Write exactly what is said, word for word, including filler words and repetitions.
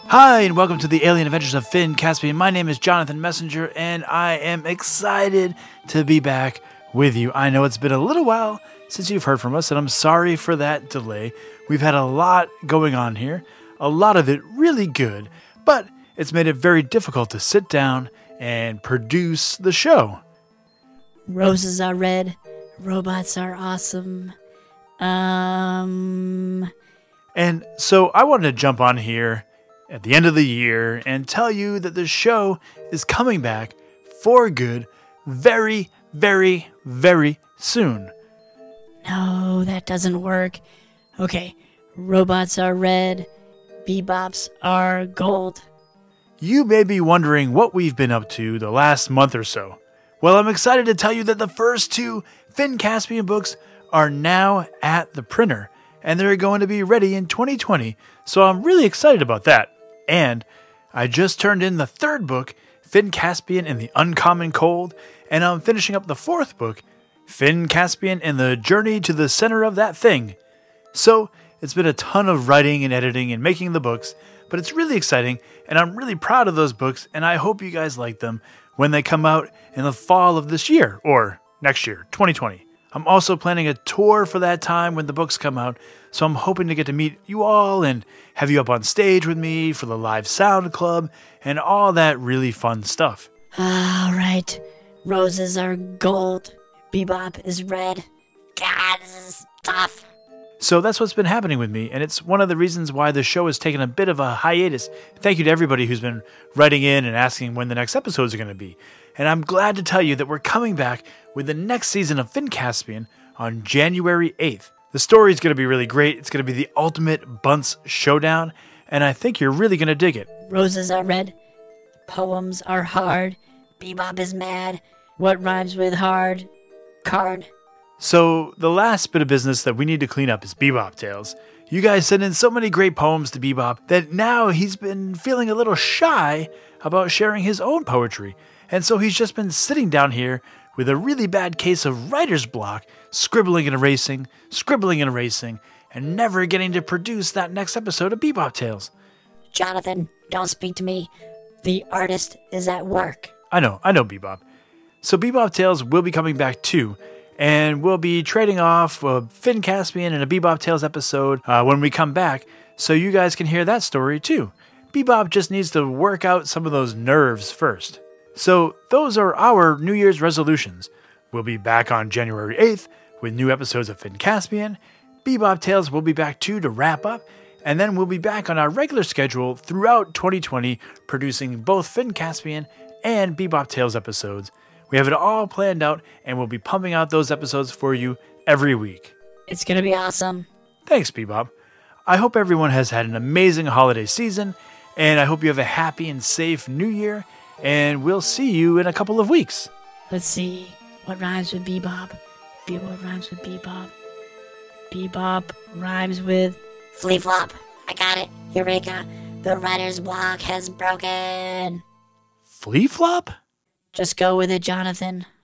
Hi, and welcome to the Alien Adventures of Finn Caspian. My name is Jonathan Messenger, and I am excited to be back with you. I know it's been a little while since you've heard from us, and I'm sorry for that delay. We've had a lot going on here, a lot of it really good, but it's made it very difficult to sit down and produce the show. Roses are red, robots are awesome. Um... And so I wanted to jump on here at the end of the year and tell you that the show is coming back for good very, very, very soon. No, that doesn't work. Okay, robots are red, bebops are gold. You may be wondering what we've been up to the last month or so. Well, I'm excited to tell you that the first two Finn Caspian books are now at the printer, and they're going to be ready in twenty twenty, so I'm really excited about that. And I just turned in the third book, Finn Caspian in the Uncommon Cold, and I'm finishing up the fourth book, Finn Caspian and the Journey to the Center of That Thing. So it's been a ton of writing and editing and making the books, but it's really exciting, and I'm really proud of those books, and I hope you guys like them when they come out in the fall of this year, or next year, twenty twenty. I'm also planning a tour for that time when the books come out, so I'm hoping to get to meet you all and have you up on stage with me for the live sound club and all that really fun stuff. All right, roses are gold, bebop is red. God, this is tough. So that's what's been happening with me, and it's one of the reasons why the show has taken a bit of a hiatus. Thank you to everybody who's been writing in and asking when the next episodes are going to be. And I'm glad to tell you that we're coming back with the next season of Finn Caspian on January eighth. The story is going to be really great. It's going to be the ultimate Bunce showdown, and I think you're really going to dig it. Roses are red, poems are hard, bebop is mad. What rhymes with hard? Card. So the last bit of business that we need to clean up is Bebop Tales. You guys sent in so many great poems to Bebop that now he's been feeling a little shy about sharing his own poetry. And so he's just been sitting down here with a really bad case of writer's block, scribbling and erasing, scribbling and erasing, and never getting to produce that next episode of Bebop Tales. Jonathan, don't speak to me. The artist is at work. I know, I know, Bebop. So Bebop Tales will be coming back too, and we'll be trading off a Finn Caspian and a Bebop Tales episode uh, when we come back, so you guys can hear that story too. Bebop just needs to work out some of those nerves first. So those are our New Year's resolutions. We'll be back on January eighth with new episodes of Finn Caspian. Bebop Tales will be back too to wrap up, and then we'll be back on our regular schedule throughout twenty twenty, producing both Finn Caspian and Bebop Tales episodes. We have it all planned out, and we'll be pumping out those episodes for you every week. It's going to be awesome. Thanks, Bebop. I hope everyone has had an amazing holiday season, and I hope you have a happy and safe New Year, and we'll see you in a couple of weeks. Let's see. What rhymes with bebop? Be- what rhymes with bebop? Bebop rhymes with flea flop. I got it. Eureka. The writer's block has broken. Flea flop? Just go with it, Jonathan.